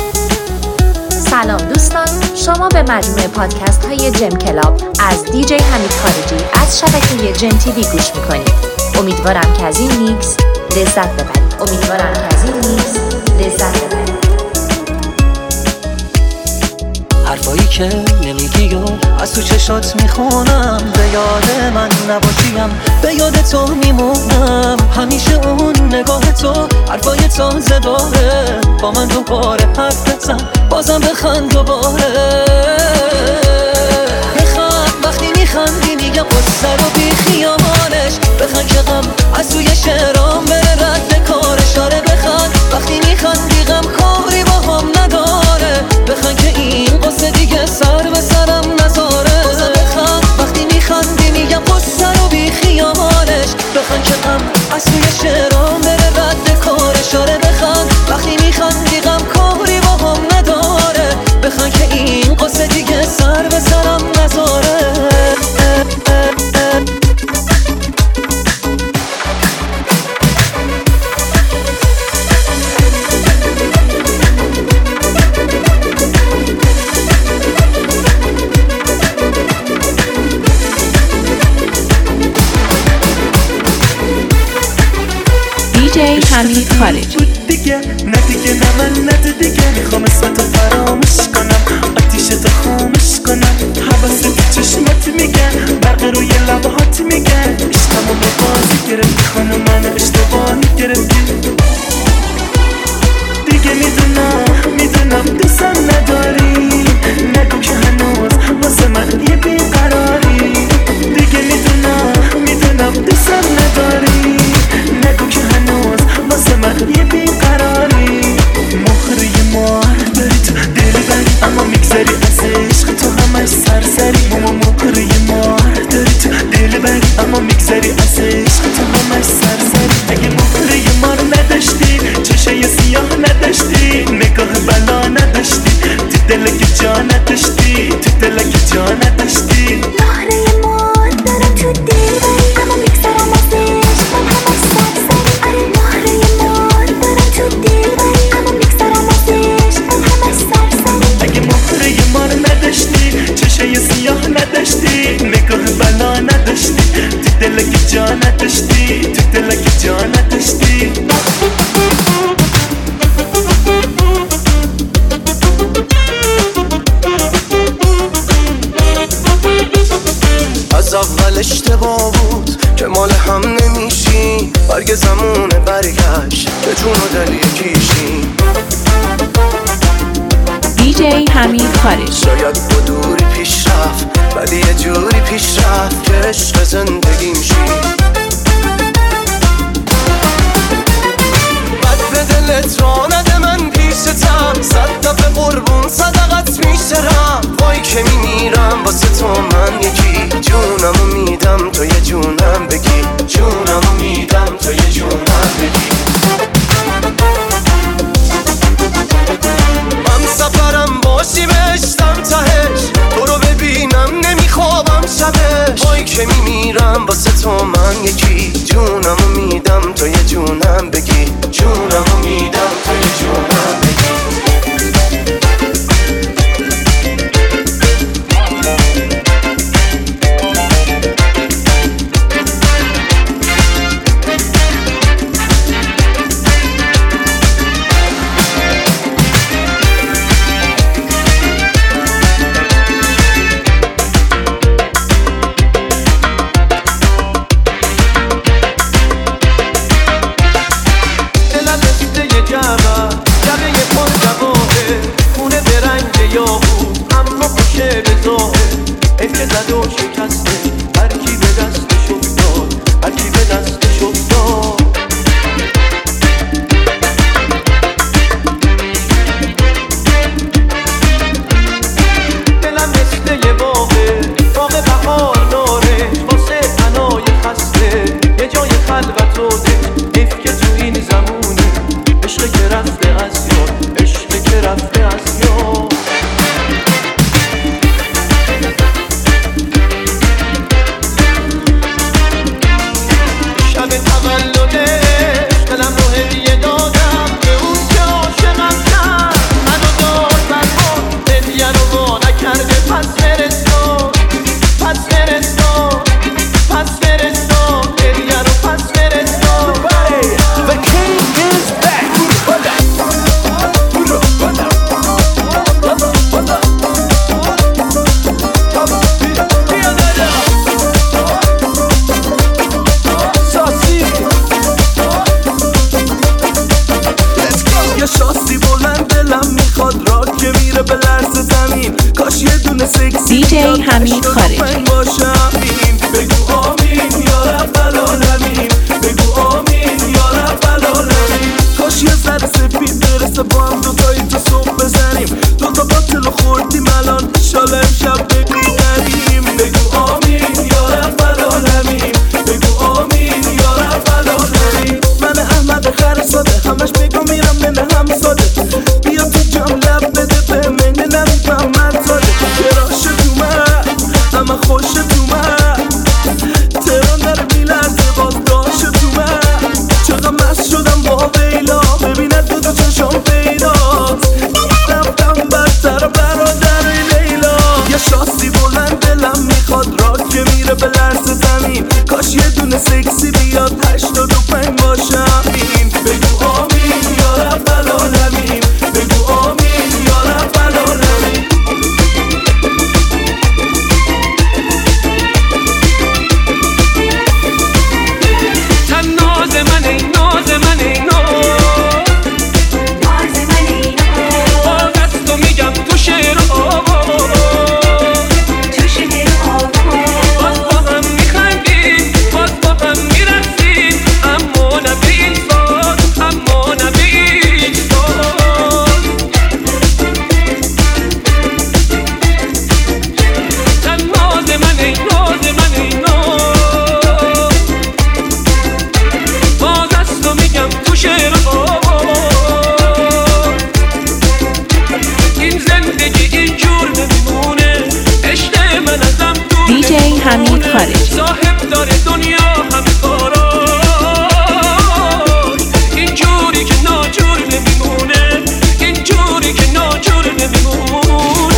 سلام دوستان، شما به مجموعه پادکست های جم کلاب از دیجی حمید خارجی از شبکه جم تیوی گوش میکنید. امیدوارم که از این میکس لذت ببرید. حرفایی که نمیگی و از تو چشات میخونم، به یاد من نباشیم، به یاد تو میمونم. همیشه اون نگاه تو، حرفای تازه داره، با من دوباره حرف بزن، بازم بخند دوباره. بخند وقتی میخندی، میگم قصه رو بی خیالش. بخند که غم از توی شعرام بره رد کارش. آره بخند وقتی میخندی، غم کاری با هم نداره. بخند که این قصه دیگه سر به سرم نذاره. بازم بخند وقتی میخندی، میگم قصه رو بی خیالش. بخند که غم از توی شعرام بره رد کارش. آره بخند وقتی میخندی، غم کاری با هم نداره. بخند که این قصه دیگه سر به سرم نذاره. دیجی حمید خارجی. دیگه نه دیگه نه من نه دیگه، میخوام اسمتو فراموش کنم، آتیشتو خاموش کنم. حواست چشمات میگن، برق روی لبهات میگن، عشقمو به بازی گرفتی خانم، منو اشتباهی گرفتی. دیگه میدونم دوستم نداری، نگو که هنوز واسه من یه بیقراری. دیگه میدونم دوستم نداری، نگو که هنوز واسه من یه بیقراری. مهره مار داری تو دل بری، اما میگذری از عشق تو همش سرسری. مهره مار داری تو دل بری، اما میگذری از عشق تو همش سرسری. اگه مهره مار نداشتی، چشای سیاه نداشتی، نگاه بلا نداشتی، تو دلک جا نداشتی، تو دلک جا نداشتی. مهره مار دارم تو دل بری، اما میگذرم از عشق من همش سرسری. آره مهره مار دارم تو دل بری، اما میگذرم از عشق من همش سرسری. اگه مهره مار نداشتی، چشای سیاه نداشتی، نگاه بلا نداشتی، تو دلک جا نداشتی، تو دلک جا نداشتی. از اول اشتباه بود که مال هم نمیشی، برگ زمونه برگشت که جون و دل یکیشی. دیجی حمید خارجی. شاید با دوری پیش رفت، ولی یه جوری پیش رفت که عشق زندگیم شی. بد به دلت را نده، من پیشتم، 100 دفعه قربون صدقت میشترم. وای که میمیرم واسه تو من یکی، جونمو میدم تو یه جونم بگی، جونمو میدم تو یه جونم بگی. من سفرم باشی بشتم تهش، تو رو ببینم نمیخوابم شبش. وای که میمیرم واسه تو من یکی، جونمو میدم تو یه جونم بگی، جونمو میدم تو یه جونم بگی. حمید خارجی. بگو آمین یا رب العالمین، بگو آمین یا رب العالمین. کاش یه ذره سفید برسه با هم دوتایی تا صبح بزنیم. دوتا باطل خوردیم الان انشالله امشب بگیریم. بگو آمین یا رب العالمین، بگو آمین یا رب العالمین. من احمد خرساده همش بگو میرم من هم ساده. بیا تو جام لب بده به من نمیفهمد زاده. چراش اومد همه خوش اومد، تهران داره میلرزه باز داشت اومد. چقدر مست شدم با ویلا، ببیند دو چشم پیداست. رفتم برتر برادر لیلا. یه شاسی بلند دلم میخواد راد که میره به لرز زمین. کاش یه دونه سکسی بیاد 85 باشم این. بگو آمین یا رب العالمین، بگو آمین یا رب العالمین. تن ناز من ای ناز من ای ناز من ای ناز. باز از تو میگم تو شعر آواز، تو شعر آواز. باز با هم میخندیم باز با هم میرسیم، اما نه به این ساز، اما نه به این ساز. تن ناز من ای ناز من ای ناز، باز از تو میگم تو شعر آواز. این زندگی اینجور نمیمونه، عشق من ازم دور دیجی حمید خارجی. صاحب داره دنیا همه کاراش، اینجوری که ناجور نمیمونه، اینجوری که ناجور نمیمونه.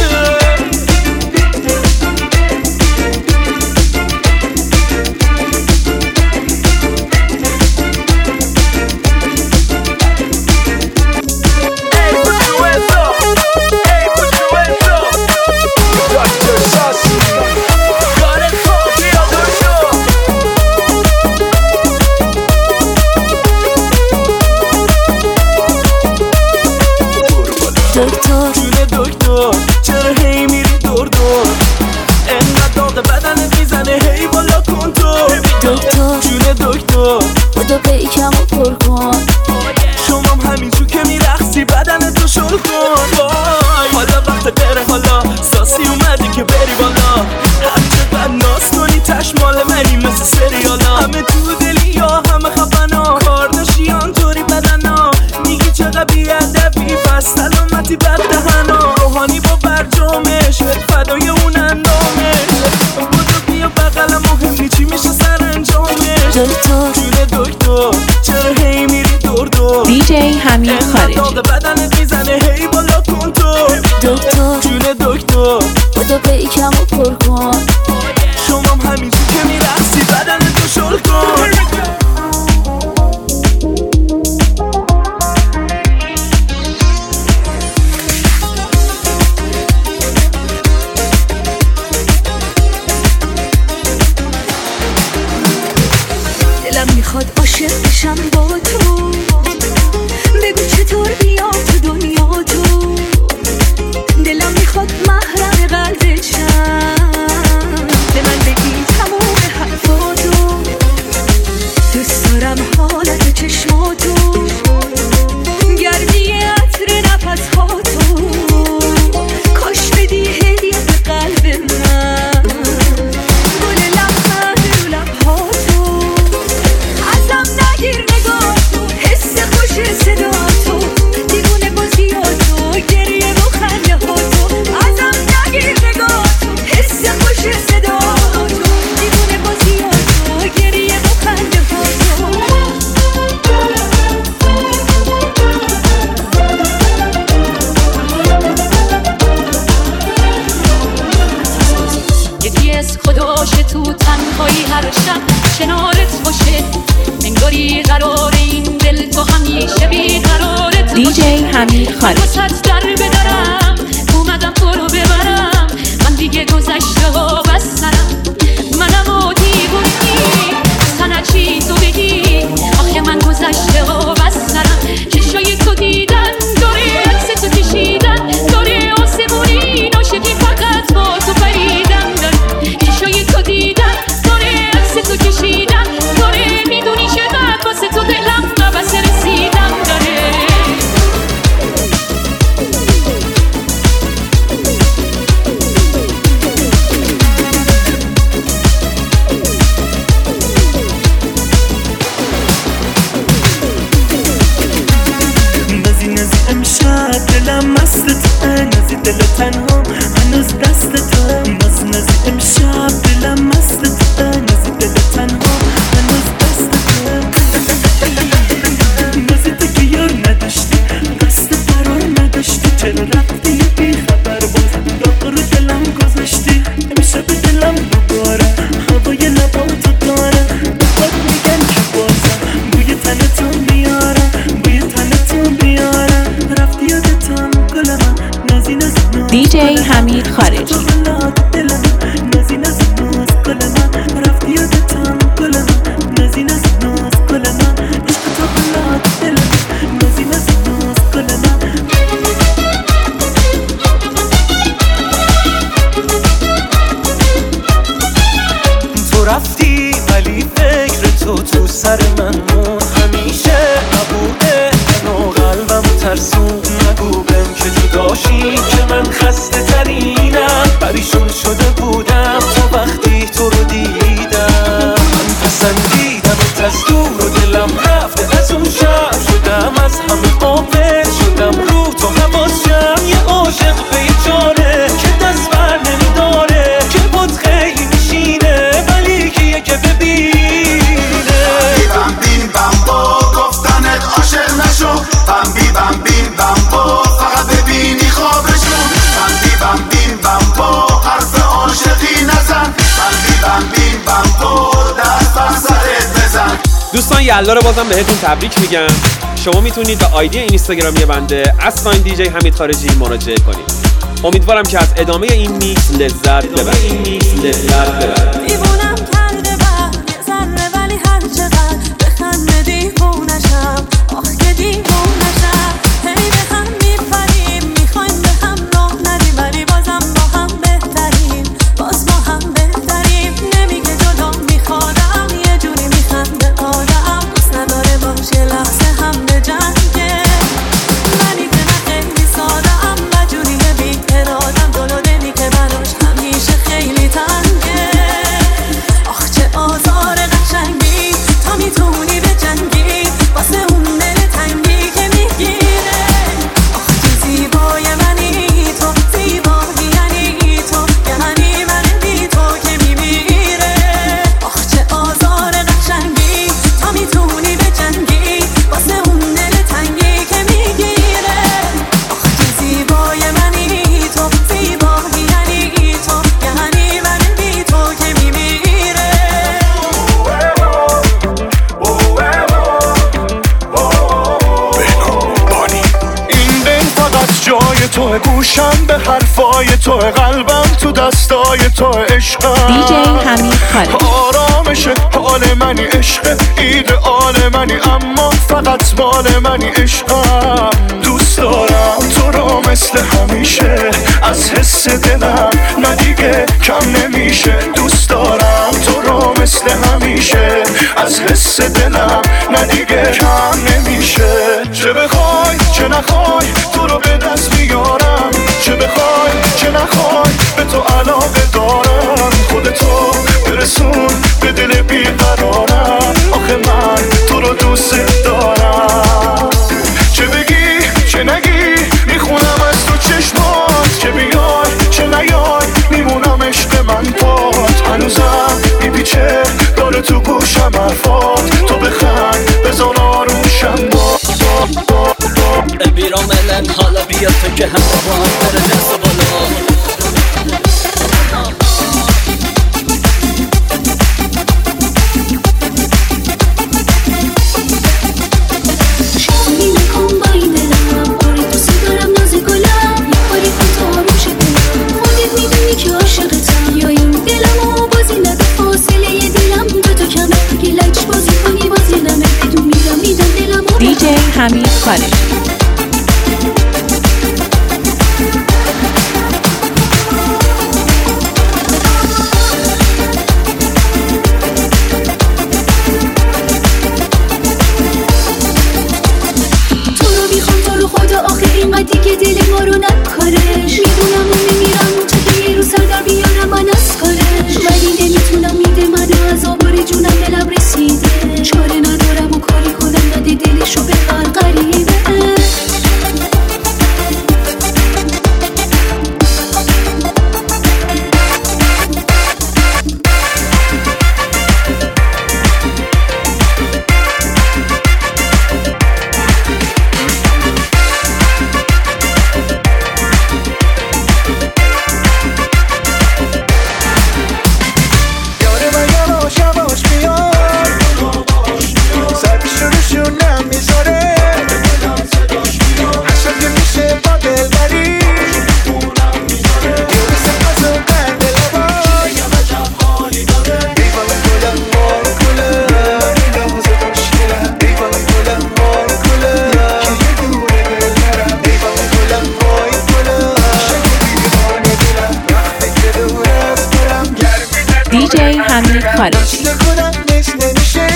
چرا هی میری دور دور؟ انقدر داغ بدنت میزنه هی بالا کن تو. دکتر جون دکتر بودو پیکم و پر کن. شمام همینجور که میرقصی بدنتو شل کن. وای حالا وقت بره، حالا ساسی اومدی که بری بالا. هرچقدر ناز کنی تشمال منی مثل سریالا. همه تو دلی یا همه خفنا، کارداشیان طوری بدنا. میگی چقدر بیادبی پس سلامتی بد دهنا. روحانی با برجامش فدای اون اندامش. بودو بیا بقلم مهمی چی میشه سر انجامش. دکتر جون دکتر چرا هی میری دور دور؟ دیجی حمید خارجی. داغ بدنت میزنه هی بالا کن تو. دکتر جون دکتر بودو پیکم و پر کن. شمام همینجور که میرقصی بدنتو شل کن. دلم میخواد عاشق بشم با تو. بگو چطور بیام تو دنیا تو. دلم میخواد محرم قلبشم. به من بگی تموم حرفاتو. دوست دارم حالت چشماتو، گردی عطر نفسهاتو. کاش بدی هدیه به قلب من، گل لبخند رو لبهاتو. ازم نگیر نگاهتو، حس خوش صداتو. دیوونه بازیاتو، گریه و خنده هاتو. ازم نگیر نگاهتو، حس خوش صداتو. دیوونه بازیاتو، گریه و خنده هاتو. یکی از خداشه تو تنهایی هر شب کنارت باشه. انگاری قرار این دل تو همیشه بیقرارت باشه. دیجی حمید خارجی. واسه در بدارم اومدم تو رو ببرم. من دیگه گذشته ها بسترم، منم و دیوونی اصلا چی تو بگی. آخه من گذشته ها بسترم، چشای تو دیدن داره عکس تو کشیدن داره. آسمونی ناشکی فقط با تو پریدن داره. دلم مست تو نازی دل تنها هنوز دست تو نازی امشب دلم مست تو نازی دل تنها هنوز دست تو نازی تو که یار نداشتی قصد فرار نداشتی چرا رفتی یه بی خبر باز داغ رو دلم گذاشتی امشب دلم دوباره هوای لباتو داره بخواد میگن که بازم بوی تن تو میارم بوی تن تو میارم رفتی یادتم گل من نازی نازی ناز دیجی حمید خارجی نازی نازی ناز گل من رفتی یادتم گل من نازی نازی ناز گل من عشق تو بلاد دل من نازی نازی ناز گل من تو رفتی ولی فکر تو سر من مون همیشه نبوده من و قلبم ترسون نگو بهم که جداشی که من خسته ترینم پریشون شده بودم تو وقتی تو رو دیدم من پسندیدم از دور و دلم رفته از اون شب شدم از همه قافل شدم رو تو حواسم یه عاشق بیچاره که دست بر نمیداره که بود خیلی میشینه ولی کیه که ببینه بم بین بم با گفتنت عاشق نشو بم بی بم بین بم با فقط ببینی خوابشون بم بی بم بین بم با حرف عاشقی نزن بم بی بم بین بم با دست بر سرت بزن. دوستان یلا رو بازم بهتون تبریک میگم. شما میتونید به آیدی اینستاگرامی بنده @دیجی حمید خارجی مراجعه کنید. امیدوارم که از ادامه این میکس لذت ببرید. دیوونم کرده بعد یه ذره ولی هر چقدر بخنده دیوونشم آخ که دیوونشم هی به هم میپریم میخوایم به هم راه ندیم ولی بازم با هم بهتریم باز با هم بهتریم نمیگه جدا میخوادم یه جوری میخنده آدم دوست نداره باشه لحظه هم به جنگه منی که نه خیلی سادم و جوری بی ارادم دلو دلی که براش همیشه خیلی تنگه آخ چه آزار قشنگی تا میتونی به جنگی واسه اون دل تنگی که میگیره آخ چه زیبای منی تو زیبایی یعنی تو یعنی من بی تو که میمیره آخ چه آزار قشنگی تا میتونی به جنگی واسه اون دل تنگی که میگیره آخ چه زیبای منی تو زیبایی یعنی تو یعنی من بی تو که میمیره این دل فقط جای توه گوشم به حرفای توه قلبم تو دستای توه عشقم دیجی حمید خارجی آرامش حال منی عشق ایدئال منی اما فقط مال منی عشقم دوست دارم تو رو مثل همیشه از حس دلم نه دیگه کم نمیشه دوست دارم تو رو مثل همیشه از حس دلم نه دیگه کم نمیشه چه بخوای چه نخوای تو رو به دست میارم چه بخوای چه نخوای به تو علاقه دارم خودتو برسون به دل بیقرارم آخه من تو رو دوست دارم چه بگی چه نگی میخونم از تو چشمات چه بیای چه نیای میمونم عشق من پات هنوزم میپیچه داره تو گوشم حرفات تو بخند بزن آروشم بیرام ملن حالا بیا تو که همه با هم بره دست و بالا شیطونی نکن با این دلم باری دوست دارم ناز گلم یه باری کن تا آروم شه دلم خودت میدونی که عاشقتم یا این دلمو بازی نده فاصله ی دلم تو کمه اگه لج بازی کنی بازی نمه بدون میدم دلمو دیجی حمید خارجی دیگه دل ما رو نکارش میدونم و میمیرم تا که یه رو سردار بیارم من از کارش ولی نمیتونم میده من از آبار جونم دلم رسیده چاره ندارم و کاری کنم نده دلشو به هر غریبه خارجی. نکنم مثل نمیشه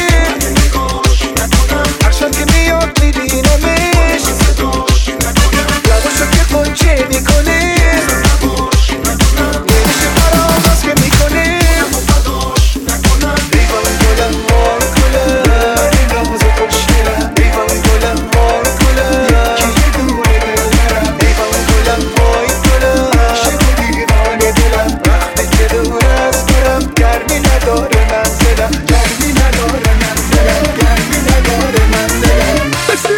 هر شب که میاد میبینمش لباشو که قنچه میکنه نمیشه فراموش که میکنه ایوان گلم مار گلم این لحظه خوشگلم ایوان گلم مار گلم که یه دوره دلم ایوان گلم مای گلم شکو دیوانه دلم وقتی که دور از گرم گرمی نداره منزلم گرمی نداره منزلم گرمی نداره منزلم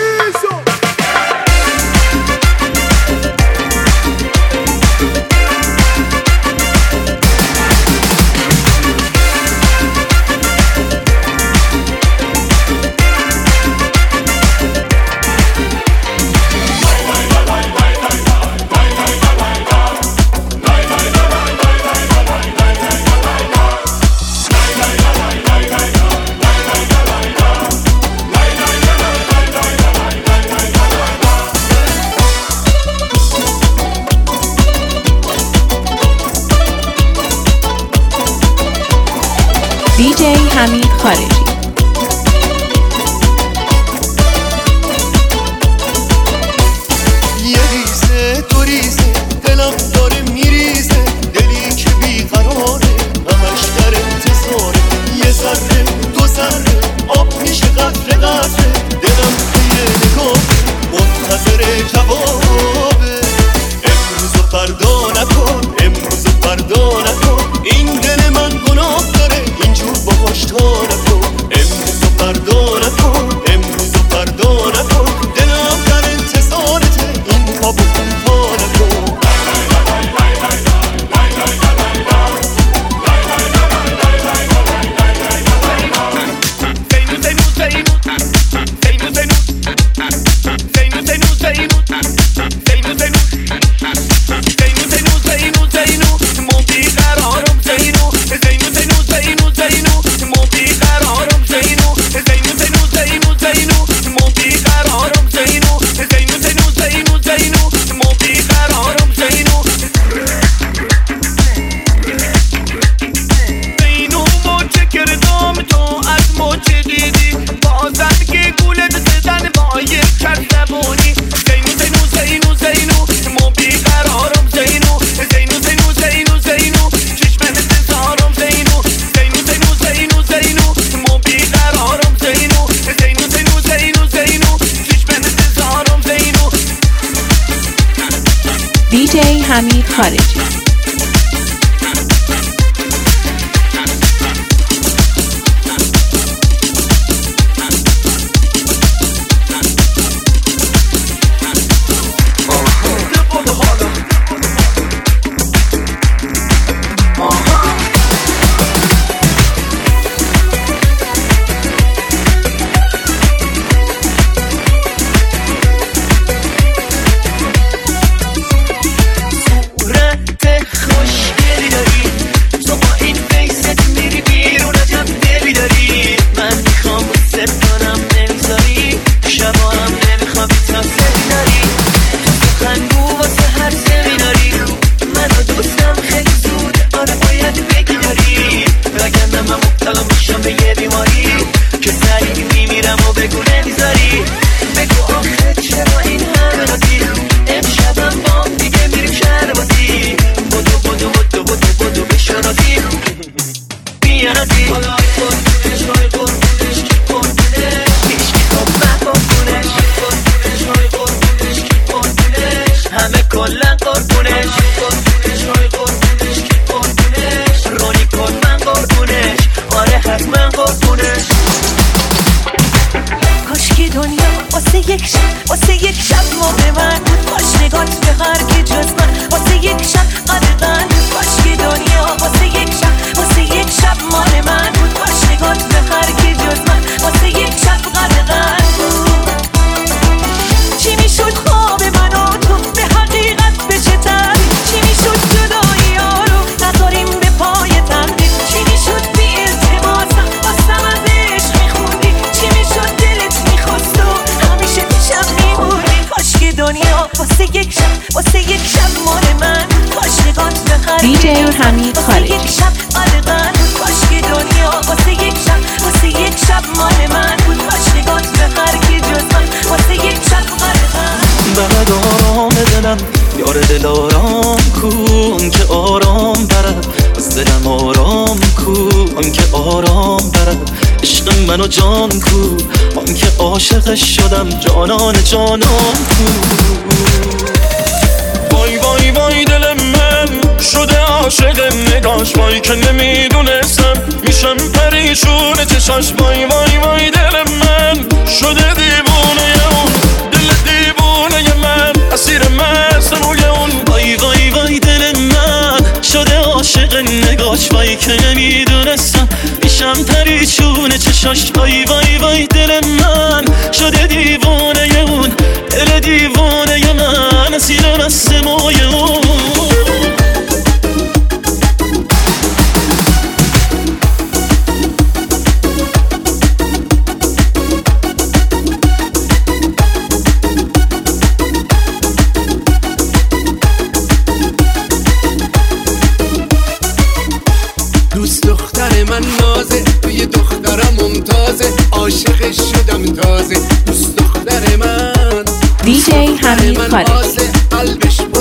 DJ حمید خارجی. یه ریزه دو ریزه دلم داره میریزه دلی که بیقراره همش در انتظاره یه ذره دو ذره آب میشه قطره قطره دلم یه نگاه منتظر جوابه امروز و فردا نکن امروز و فردا نکن این دل من گناه داره اینجور باهاش تا نکن امروز و فردا نکن امروز و فردا نکن دلم در انتظارته این خواب و تا نکن DJ حمید خارجی. چی میشد خواب من و تو به حقیقت بشه بار دل آرام کن که آرام برد از دلم آرام کن که آرام برد عشق منو جان کو آن که عاشقش شدم جانان جانان کو وای وای وای دل من شده عاشق نگاش وای که نمیدونستم میشم پریشون چشاش وای وای وای دل من شده دیوونه اون دل دیوونه من اسیر مست روی اون وای وای وای دل من شده عاشق نگاش وای که نمیدونستم میشم پریشون چشاش وای وای وای دل من شده دیوونه اون دل دیوونه من اسیر مست موی اون دوست دختر من نازه توی دخترم ممتازه عاشقش شدم تازه دوست دختر من DJ حمید خارجی قلبش